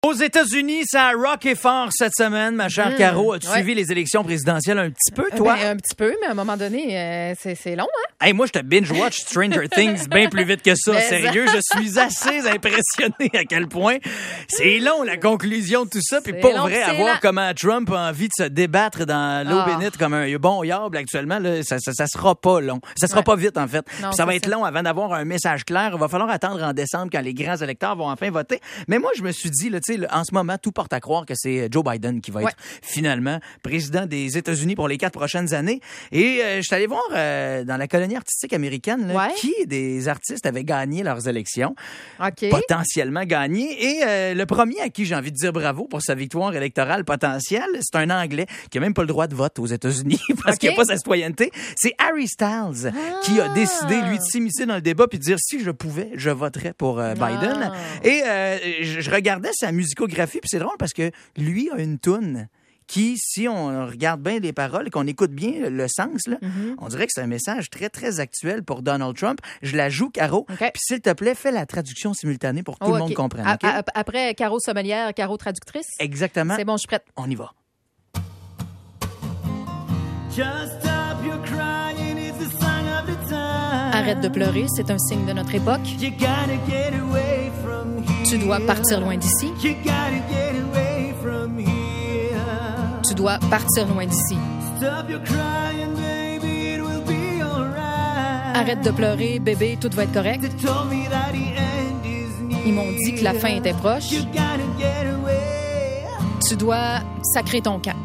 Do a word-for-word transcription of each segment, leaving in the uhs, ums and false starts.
Aux États-Unis, ça a rocké fort cette semaine, ma chère mmh, Caro. As-tu ouais. suivi les élections présidentielles un petit peu, toi? Ben, un petit peu, mais à un moment donné, euh, c'est, c'est long, hein? Hey, moi, je te binge-watch Stranger Things bien plus vite que ça. Mais Sérieux, ça. Je suis assez impressionné à quel point c'est long, la conclusion de tout ça. Puis pour vrai, à voir comment Trump a envie de se débattre dans l'eau oh. bénite comme un bon yable actuellement, là, ça, ça, ça sera pas long. Ça sera ouais. pas vite, en fait. Non, Puis ça va être ça. long avant d'avoir un message clair. Il va falloir attendre en décembre quand les grands électeurs vont enfin voter. Mais moi, je me suis dit, là, tu sais, en ce moment, tout porte à croire que c'est Joe Biden qui va ouais. être finalement président des États-Unis pour les quatre prochaines années. Et euh, je suis allé voir euh, dans la colonie artistique américaine là, ouais. qui des artistes avaient gagné leurs élections, okay. potentiellement gagné. Et euh, le premier à qui j'ai envie de dire bravo pour sa victoire électorale potentielle, c'est un Anglais qui a même pas le droit de vote aux États-Unis parce okay. qu'il n'a pas sa citoyenneté. C'est Harry Styles ah. qui a décidé, lui, de s'immiscer dans le débat puis de dire si je pouvais, je voterais pour euh, Biden. Ah. Et euh, je, je regardais sa musicographie. Puis c'est drôle parce que lui a une toune qui, si on regarde bien les paroles et qu'on écoute bien le sens, là, mm-hmm. on dirait que c'est un message très, très actuel pour Donald Trump. Je la joue, Caro. Okay. Puis s'il te plaît, fais la traduction simultanée pour que oh, tout le okay. monde comprenne. A- okay? a- après, Caro sommelière, Caro traductrice? Exactement. C'est bon, je suis prête. On y va. Arrête de pleurer, c'est un signe de notre époque. Tu dois partir loin d'ici. Tu dois partir loin d'ici. Arrête de pleurer, bébé, tout va être correct. Ils m'ont dit que la fin était proche. Tu dois sacrer ton camp.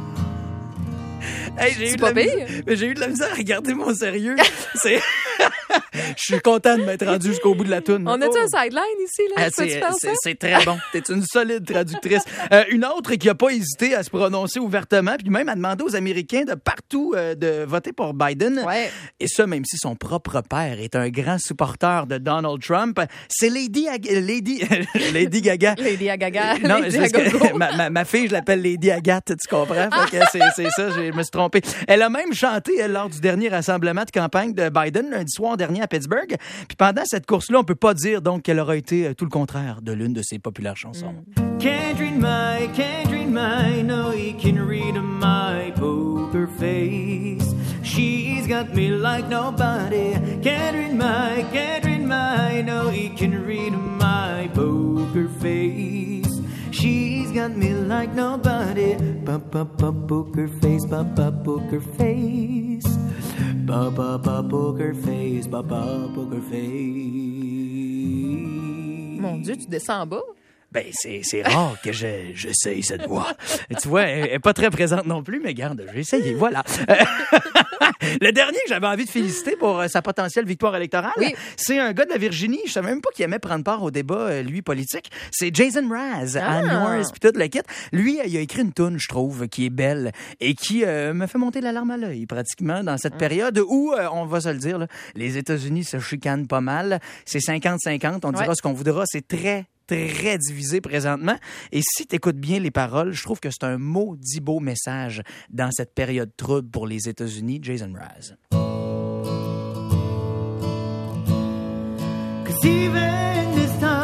Hey, j'ai, c'est eu pas de la pire. Mis... j'ai eu de la misère à regarder mon sérieux. C'est... Je suis content de m'être rendu jusqu'au bout de la toune. On a-tu oh. un sideline ici? Là? Ah, c'est, c'est, c'est très bon. T'es une solide traductrice. Euh, une autre qui n'a pas hésité à se prononcer ouvertement, puis même à demander aux Américains de partout euh, de voter pour Biden. Ouais. Et ça, même si son propre père est un grand supporter de Donald Trump. C'est Lady Ag- Lady Lady Gaga. Lady Agaga. Non, Lady parce que ma, ma, ma fille, je l'appelle Lady Agathe, tu comprends? Fait que c'est, c'est ça, je me suis trompé. Elle a même chanté elle, lors du dernier rassemblement de campagne de Biden lundi soir dernier à Pittsburgh. Puis pendant cette course-là, on peut pas dire donc qu'elle aura été tout le contraire de l'une de ses populaires chansons. Mm. Can't read my, can't read my, no, he can read my poker face. She's got me like nobody. Can't read my, can't read my, no, he can read my poker face. She's got me like nobody. Papa, papa, poker face, papa, poker face. Papa, papa, poker face, papa, poker face. Mon Dieu, tu descends en bas? Ben, c'est, c'est rare que je, j'essaye cette voix. Tu vois, elle n'est pas très présente non plus, mais garde, j'ai essayé, voilà. Le dernier que j'avais envie de féliciter pour euh, sa potentielle victoire électorale, oui. c'est un gars de la Virginie. Je savais même pas qu'il aimait prendre part au débat, euh, lui, politique. C'est Jason Mraz, ah. à North, puis toute la kit. Lui, il a écrit une toune, je trouve, qui est belle et qui euh, me fait monter la larme à l'œil, pratiquement, dans cette ah. période où, euh, on va se le dire, là, les États-Unis se chicanent pas mal. C'est cinquante cinquante, on dira ouais. ce qu'on voudra. C'est très très divisé présentement. Et si tu écoutes bien les paroles, je trouve que c'est un maudit beau message dans cette période trouble pour les États-Unis. Jason Mraz. Cause even this time